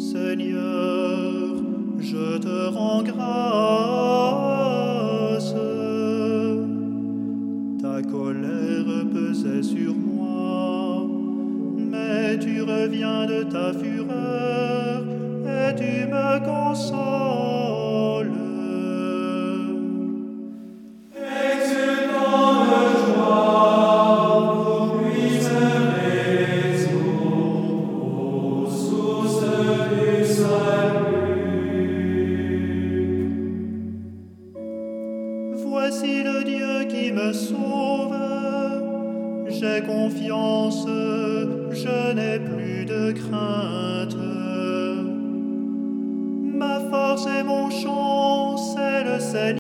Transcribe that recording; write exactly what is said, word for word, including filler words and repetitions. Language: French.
Seigneur, je te rends grâce. Ta colère pesait sur moi, mais tu reviens de ta fureur et tu me consoles. Exultant de joie pour puiser aux sources du salut. Voici le Dieu qui me sauve. J'ai confiance, je n'ai plus de crainte. Ma force et mon chant, c'est le Seigneur.